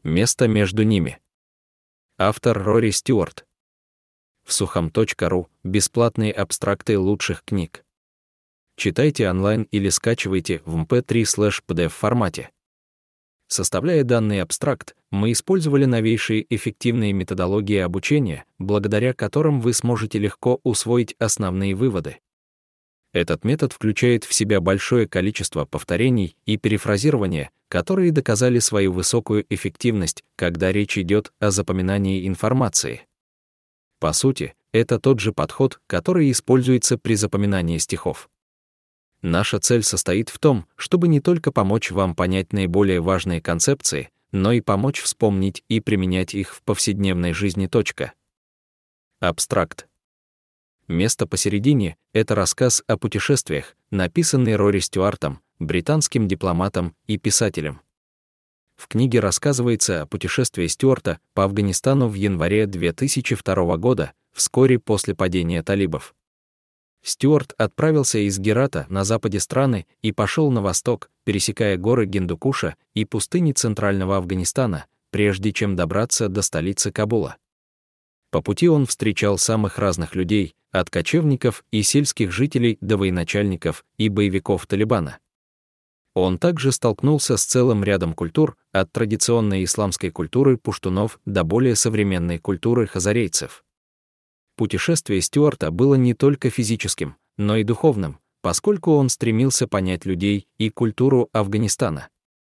Место между ними. Автор Рори Стюарт. В сухом.ру бесплатные абстракты лучших книг. Читайте онлайн или скачивайте в mp3/pdf формате. Составляя данный абстракт, мы использовали новейшие эффективные методологии обучения, благодаря которым вы сможете легко усвоить основные выводы. Этот метод включает в себя большое количество повторений и перефразирования, которые доказали свою высокую эффективность, когда речь идет о запоминании информации. По сути, это тот же подход, который используется при запоминании стихов. Наша цель состоит в том, чтобы не только помочь вам понять наиболее важные концепции, но и помочь вспомнить и применять их в повседневной жизни. Абстракт. Место посередине — это рассказ о путешествиях, написанный Рори Стюартом, британским дипломатом и писателем. В книге рассказывается о путешествии Стюарта по Афганистану в январе 2002 года, вскоре после падения талибов. Стюарт отправился из Герата на западе страны и пошел на восток, пересекая горы Гиндукуша и пустыни центрального Афганистана, прежде чем добраться до столицы Кабула. По пути он встречал самых разных людей, от кочевников и сельских жителей до военачальников и боевиков Талибана. Он также столкнулся с целым рядом культур, от традиционной исламской культуры пуштунов до более современной культуры хазарейцев. Путешествие Стюарта было не только физическим, но и духовным, поскольку он стремился понять людей и культуру Афганистана.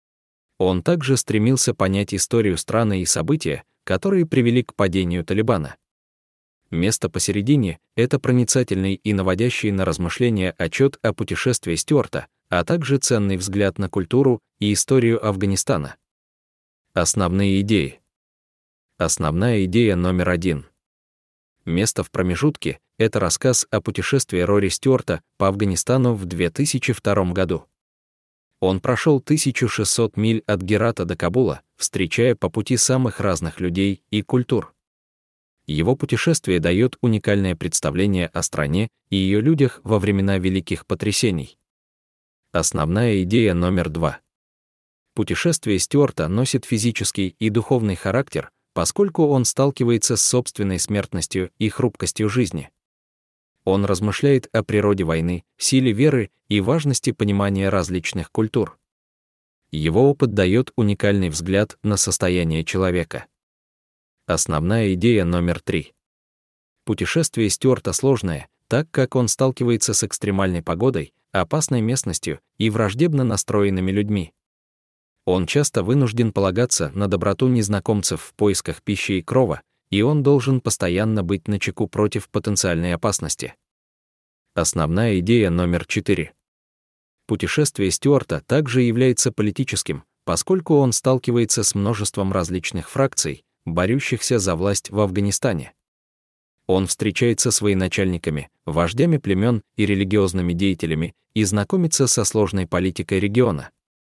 Он также стремился понять историю страны и события, которые привели к падению Талибана. Место посередине — это проницательный и наводящий на размышления отчет о путешествии Стюарта, а также ценный взгляд на культуру и историю Афганистана. Основные идеи. Основная идея номер 1. Место в промежутке — это рассказ о путешествии Рори Стюарта по Афганистану в 2002 году. Он прошел 1600 миль от Герата до Кабула, встречая по пути самых разных людей и культур. Его путешествие дает уникальное представление о стране и ее людях во времена великих потрясений. Основная идея номер 2. Путешествие Стюарта носит физический и духовный характер, поскольку он сталкивается с собственной смертностью и хрупкостью жизни. Он размышляет о природе войны, силе веры и важности понимания различных культур. Его опыт дает уникальный взгляд на состояние человека. Основная идея номер 3. Путешествие Стюарта сложное, так как он сталкивается с экстремальной погодой, опасной местностью и враждебно настроенными людьми. Он часто вынужден полагаться на доброту незнакомцев в поисках пищи и крова, и он должен постоянно быть начеку против потенциальной опасности. Основная идея номер 4. Путешествие Стюарта также является политическим, поскольку он сталкивается с множеством различных фракций, борющихся за власть в Афганистане. Он встречается с военачальниками, вождями племен и религиозными деятелями и знакомится со сложной политикой региона.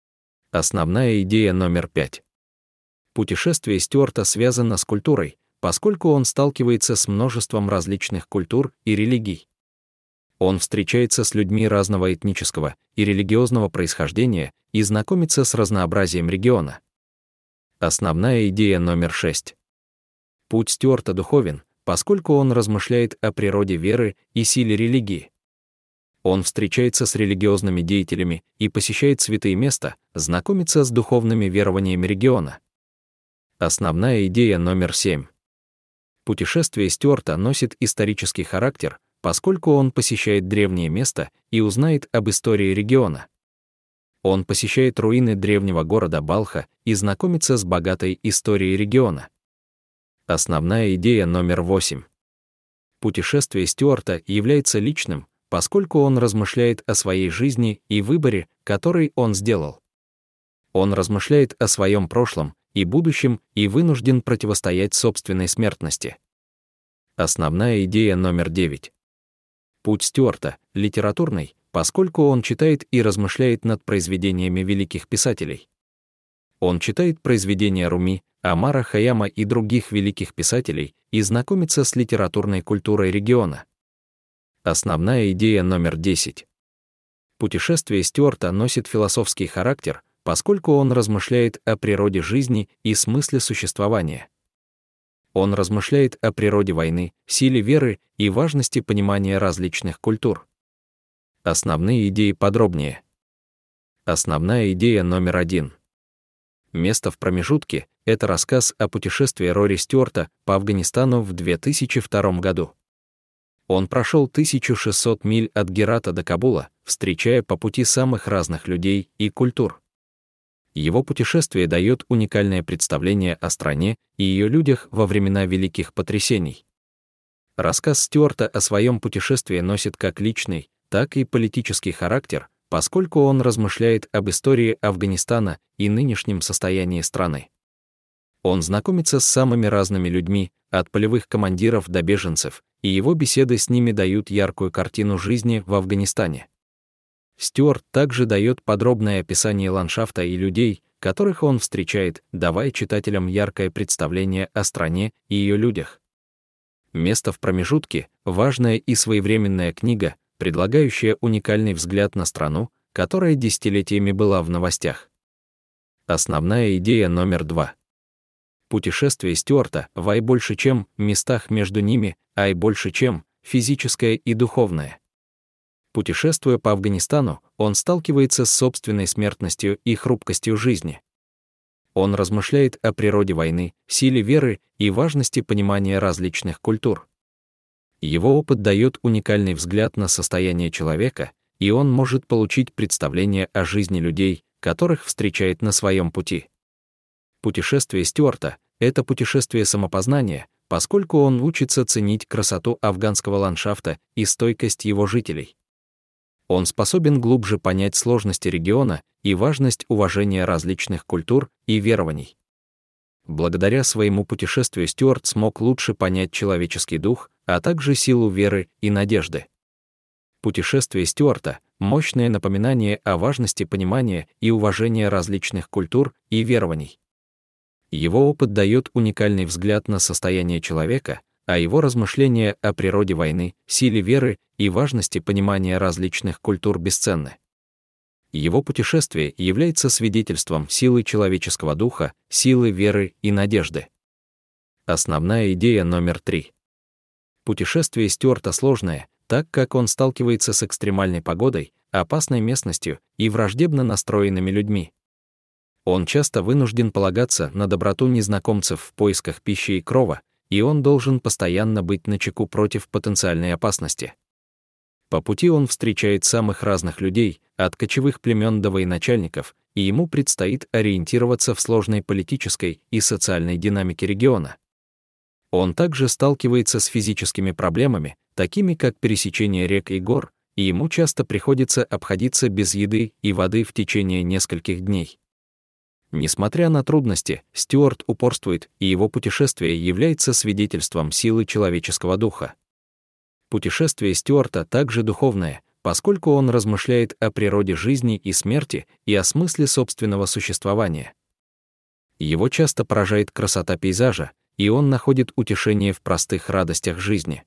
Основная идея номер 5. Путешествие Стюарта связано с культурой, поскольку он сталкивается с множеством различных культур и религий. Он встречается с людьми разного этнического и религиозного происхождения и знакомится с разнообразием региона. Основная идея номер 6. Путь Стюарта духовен, поскольку он размышляет о природе веры и силе религии. Он встречается с религиозными деятелями и посещает святые места, знакомится с духовными верованиями региона. Основная идея номер 7. Путешествие Стюарта носит исторический характер, поскольку он посещает древние места и узнает об истории региона. Он посещает руины древнего города Балха и знакомится с богатой историей региона. Основная идея номер 8. Путешествие Стюарта является личным, поскольку он размышляет о своей жизни и выборе, который он сделал. Он размышляет о своем прошлом и будущем и вынужден противостоять собственной смертности. Основная идея номер 9. Путь Стюарта литературный, поскольку он читает и размышляет над произведениями великих писателей. Он читает произведения Руми, Омара Хайяма и других великих писателей и знакомится с литературной культурой региона. Основная идея номер 10. Путешествие Стюарта носит философский характер, поскольку он размышляет о природе жизни и смысле существования. Он размышляет о природе войны, силе веры и важности понимания различных культур. Основные идеи подробнее. Основная идея номер 1. Место в промежутке — это рассказ о путешествии Рори Стюарта по Афганистану в 2002 году. Он прошел 1600 миль от Герата до Кабула, встречая по пути самых разных людей и культур. Его путешествие дает уникальное представление о стране и ее людях во времена великих потрясений. Рассказ Стюарта о своем путешествии носит как личный, так и политический характер, поскольку он размышляет об истории Афганистана и нынешнем состоянии страны. Он знакомится с самыми разными людьми, от полевых командиров до беженцев, и его беседы с ними дают яркую картину жизни в Афганистане. Стюарт также дает подробное описание ландшафта и людей, которых он встречает, давая читателям яркое представление о стране и ее людях. «Место в промежутке» — важная и своевременная книга, предлагающая уникальный взгляд на страну, которая десятилетиями была в новостях. Основная идея номер 2. Путешествие Стюарта в «Ай больше чем» местах между ними, «Ай больше чем» физическое и духовное. Путешествуя по Афганистану, он сталкивается с собственной смертностью и хрупкостью жизни. Он размышляет о природе войны, силе веры и важности понимания различных культур. Его опыт дает уникальный взгляд на состояние человека, и он может получить представление о жизни людей, которых встречает на своем пути. Путешествие Стюарта — это путешествие самопознания, поскольку он учится ценить красоту афганского ландшафта и стойкость его жителей. Он способен глубже понять сложности региона и важность уважения различных культур и верований. Благодаря своему путешествию Стюарт смог лучше понять человеческий дух, а также силу веры и надежды. Путешествие Стюарта — мощное напоминание о важности понимания и уважения различных культур и верований. Его опыт дает уникальный взгляд на состояние человека, а его размышления о природе войны, силе веры и важности понимания различных культур бесценны. Его путешествие является свидетельством силы человеческого духа, силы веры и надежды. Основная идея номер 3. Путешествие Стюарта сложное, так как он сталкивается с экстремальной погодой, опасной местностью и враждебно настроенными людьми. Он часто вынужден полагаться на доброту незнакомцев в поисках пищи и крова, и он должен постоянно быть начеку против потенциальной опасности. По пути он встречает самых разных людей, от кочевых племен до военачальников, и ему предстоит ориентироваться в сложной политической и социальной динамике региона. Он также сталкивается с физическими проблемами, такими как пересечение рек и гор, и ему часто приходится обходиться без еды и воды в течение нескольких дней. Несмотря на трудности, Стюарт упорствует, и его путешествие является свидетельством силы человеческого духа. Путешествие Стюарта также духовное, поскольку он размышляет о природе жизни и смерти и о смысле собственного существования. Его часто поражает красота пейзажа, и он находит утешение в простых радостях жизни.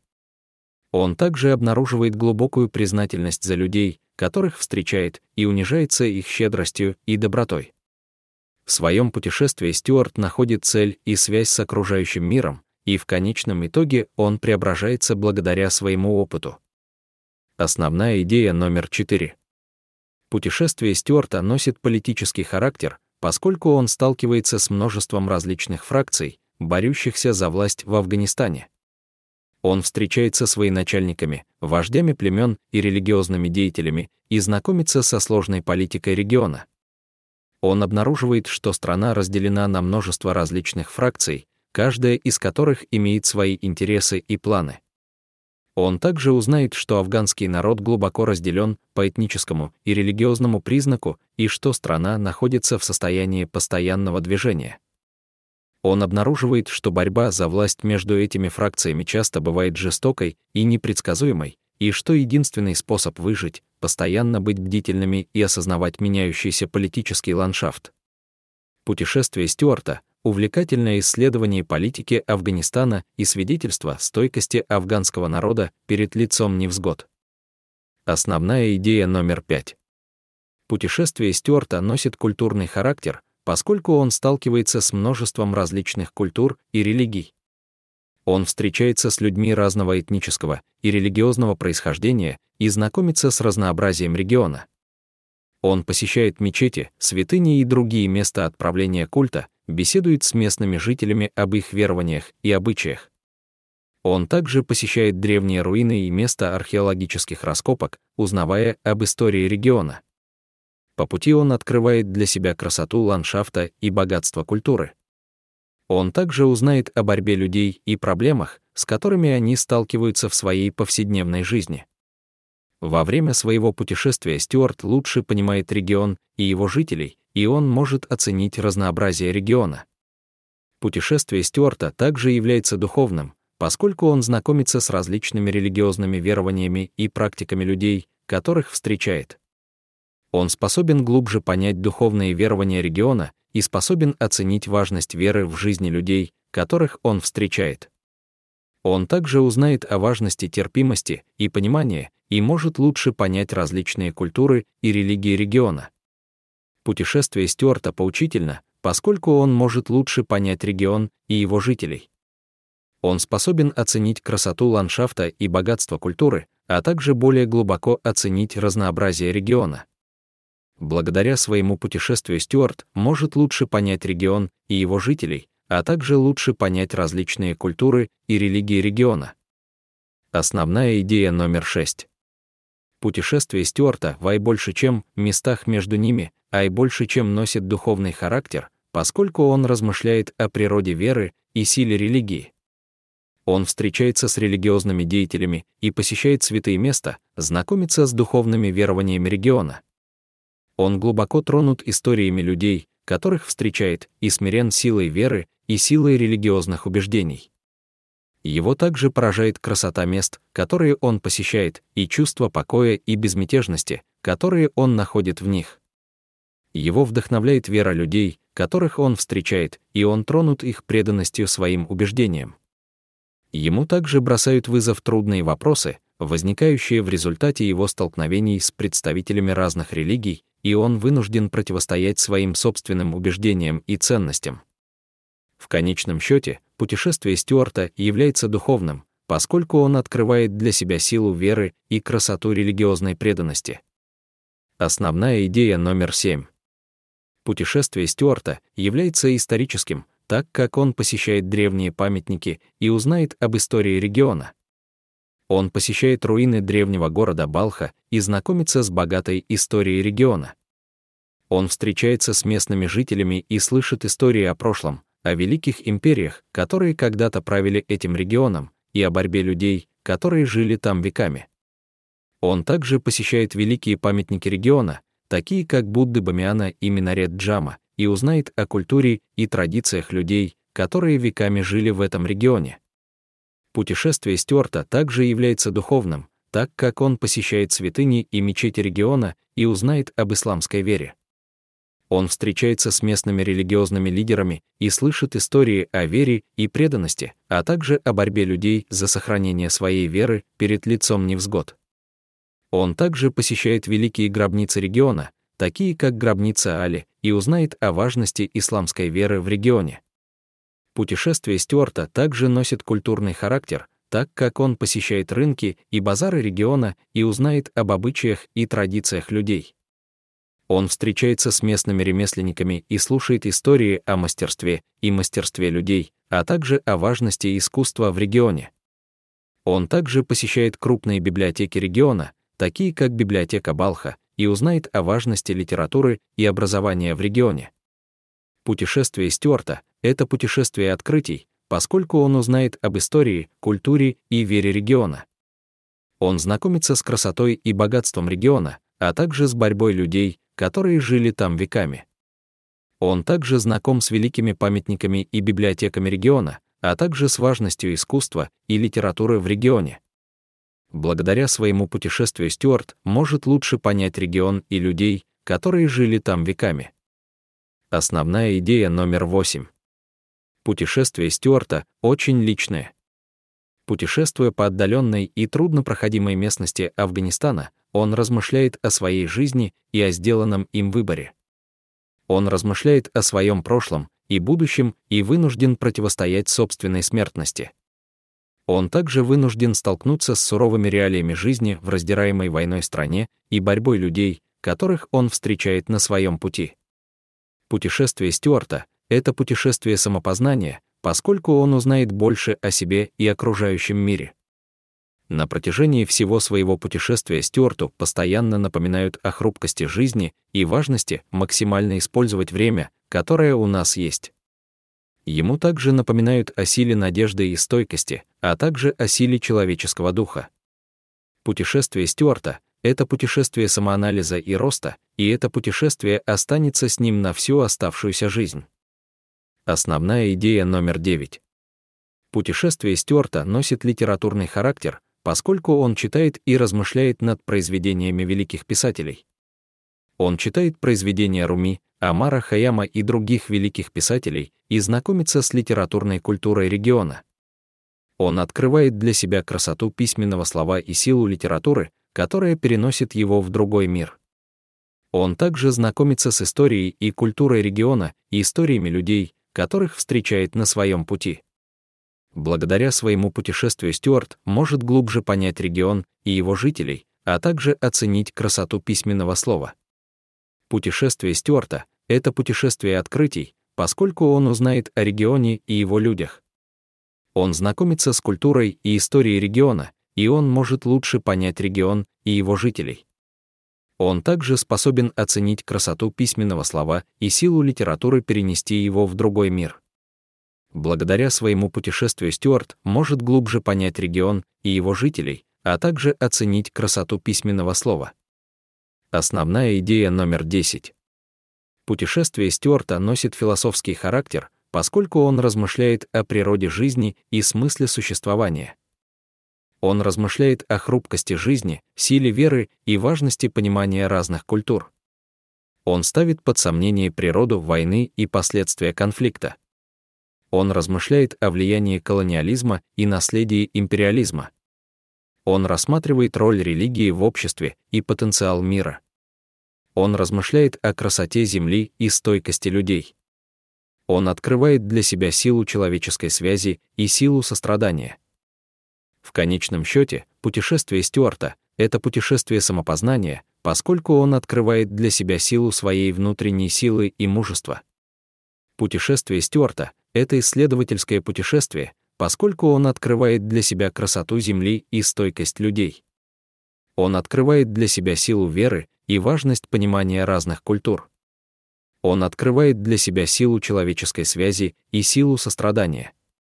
Он также обнаруживает глубокую признательность за людей, которых встречает, и унижается их щедростью и добротой. В своем путешествии Стюарт находит цель и связь с окружающим миром, и в конечном итоге он преображается благодаря своему опыту. Основная идея номер 4. Путешествие Стюарта носит политический характер, поскольку он сталкивается с множеством различных фракций, борющихся за власть в Афганистане. Он встречается с военачальниками, вождями племен и религиозными деятелями и знакомится со сложной политикой региона. Он обнаруживает, что страна разделена на множество различных фракций, каждая из которых имеет свои интересы и планы. Он также узнает, что афганский народ глубоко разделен по этническому и религиозному признаку и что страна находится в состоянии постоянного движения. Он обнаруживает, что борьба за власть между этими фракциями часто бывает жестокой и непредсказуемой, и что единственный способ выжить — постоянно быть бдительными и осознавать меняющийся политический ландшафт. Путешествие Стюарта — увлекательное исследование политики Афганистана и свидетельство стойкости афганского народа перед лицом невзгод. Основная идея номер 5. Путешествие Стюарта носит культурный характер, поскольку он сталкивается с множеством различных культур и религий. Он встречается с людьми разного этнического и религиозного происхождения и знакомится с разнообразием региона. Он посещает мечети, святыни и другие места отправления культа, беседует с местными жителями об их верованиях и обычаях. Он также посещает древние руины и места археологических раскопок, узнавая об истории региона. По пути он открывает для себя красоту ландшафта и богатство культуры. Он также узнает о борьбе людей и проблемах, с которыми они сталкиваются в своей повседневной жизни. Во время своего путешествия Стюарт лучше понимает регион и его жителей, и он может оценить разнообразие региона. Путешествие Стюарта также является духовным, поскольку он знакомится с различными религиозными верованиями и практиками людей, которых встречает. Он способен глубже понять духовные верования региона и способен оценить важность веры в жизни людей, которых он встречает. Он также узнает о важности терпимости и понимания и может лучше понять различные культуры и религии региона. Путешествие Стюарта поучительно, поскольку он может лучше понять регион и его жителей. Он способен оценить красоту ландшафта и богатство культуры, а также более глубоко оценить разнообразие региона. Благодаря своему путешествию Стюарт может лучше понять регион и его жителей, а также лучше понять различные культуры и религии региона. Основная идея номер 6. Путешествие Стюарта в больше, чем местах между ними, больше, чем носит духовный характер, поскольку он размышляет о природе веры и силе религии. Он встречается с религиозными деятелями и посещает святые места, знакомится с духовными верованиями региона. Он глубоко тронут историями людей, которых встречает, и смирен силой веры и силой религиозных убеждений. Его также поражает красота мест, которые он посещает, и чувство покоя и безмятежности, которые он находит в них. Его вдохновляет вера людей, которых он встречает, и он тронут их преданностью своим убеждениям. Ему также бросают вызов трудные вопросы, возникающие в результате его столкновений с представителями разных религий, и он вынужден противостоять своим собственным убеждениям и ценностям. В конечном счете, путешествие Стюарта является духовным, поскольку он открывает для себя силу веры и красоту религиозной преданности. Основная идея номер 7. Путешествие Стюарта является историческим, так как он посещает древние памятники и узнает об истории региона. Он посещает руины древнего города Балха и знакомится с богатой историей региона. Он встречается с местными жителями и слышит истории о прошлом, о великих империях, которые когда-то правили этим регионом, и о борьбе людей, которые жили там веками. Он также посещает великие памятники региона, такие как Будды Бамиана и Минарет Джама, и узнает о культуре и традициях людей, которые веками жили в этом регионе. Путешествие Стюарта также является духовным, так как он посещает святыни и мечети региона и узнает об исламской вере. Он встречается с местными религиозными лидерами и слышит истории о вере и преданности, а также о борьбе людей за сохранение своей веры перед лицом невзгод. Он также посещает великие гробницы региона, такие как гробница Али, и узнает о важности исламской веры в регионе. Путешествие Стюарта также носит культурный характер, так как он посещает рынки и базары региона и узнает об обычаях и традициях людей. Он встречается с местными ремесленниками и слушает истории о мастерстве и мастерстве людей, а также о важности искусства в регионе. Он также посещает крупные библиотеки региона, такие как библиотека Балха, и узнает о важности литературы и образования в регионе. Путешествие Стюарта — это путешествие открытий, поскольку он узнает об истории, культуре и вере региона. Он знакомится с красотой и богатством региона, а также с борьбой людей, которые жили там веками. Он также знаком с великими памятниками и библиотеками региона, а также с важностью искусства и литературы в регионе. Благодаря своему путешествию Стюарт может лучше понять регион и людей, которые жили там веками. Основная идея номер 8. Путешествие Стюарта очень личное. Путешествуя по отдаленной и труднопроходимой местности Афганистана, он размышляет о своей жизни и о сделанном им выборе. Он размышляет о своем прошлом и будущем и вынужден противостоять собственной смертности. Он также вынужден столкнуться с суровыми реалиями жизни в раздираемой войной стране и борьбой людей, которых он встречает на своем пути. Путешествие Стюарта — это путешествие самопознания, поскольку он узнает больше о себе и окружающем мире. На протяжении всего своего путешествия Стюарту постоянно напоминают о хрупкости жизни и важности максимально использовать время, которое у нас есть. Ему также напоминают о силе надежды и стойкости, а также о силе человеческого духа. Путешествие Стюарта — это путешествие самоанализа и роста, и это путешествие останется с ним на всю оставшуюся жизнь. Основная идея номер 9. Путешествие Стюарта носит литературный характер, поскольку он читает и размышляет над произведениями великих писателей. Он читает произведения Руми, Омара Хайяма и других великих писателей и знакомится с литературной культурой региона. Он открывает для себя красоту письменного слова и силу литературы, которая переносит его в другой мир. Он также знакомится с историей и культурой региона и историями людей, которых встречает на своем пути. Благодаря своему путешествию Стюарт может глубже понять регион и его жителей, а также оценить красоту письменного слова. Путешествие Стюарта — это путешествие открытий, поскольку он узнает о регионе и его людях. Он знакомится с культурой и историей региона, и он может лучше понять регион и его жителей. Он также способен оценить красоту письменного слова и силу литературы перенести его в другой мир. Благодаря своему путешествию Стюарт может глубже понять регион и его жителей, а также оценить красоту письменного слова. Основная идея номер 10. Путешествие Стюарта носит философский характер, поскольку он размышляет о природе жизни и смысле существования. Он размышляет о хрупкости жизни, силе веры и важности понимания разных культур. Он ставит под сомнение природу войны и последствия конфликта. Он размышляет о влиянии колониализма и наследии империализма. Он рассматривает роль религии в обществе и потенциал мира. Он размышляет о красоте Земли и стойкости людей. Он открывает для себя силу человеческой связи и силу сострадания. В конечном счете, путешествие Стюарта — это путешествие самопознания, поскольку он открывает для себя силу своей внутренней силы и мужества. Путешествие Стюарта — это исследовательское путешествие, поскольку он открывает для себя красоту Земли и стойкость людей. Он открывает для себя силу веры и важность понимания разных культур. Он открывает для себя силу человеческой связи и силу сострадания.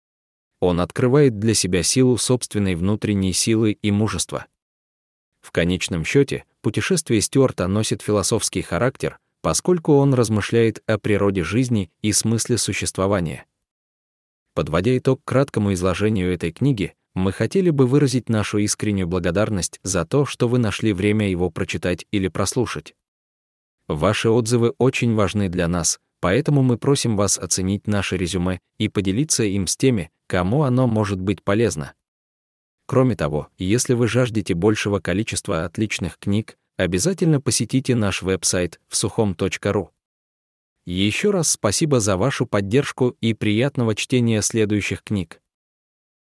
Он открывает для себя силу собственной внутренней силы и мужества. В конечном счете, путешествие Стюарта носит философский характер, поскольку он размышляет о природе жизни и смысле существования. Подводя итог краткому изложению этой книги, мы хотели бы выразить нашу искреннюю благодарность за то, что вы нашли время его прочитать или прослушать. Ваши отзывы очень важны для нас, поэтому мы просим вас оценить наше резюме и поделиться им с теми, кому оно может быть полезно. Кроме того, если вы жаждете большего количества отличных книг, обязательно посетите наш веб-сайт всухом.ру. Еще раз спасибо за вашу поддержку и приятного чтения следующих книг.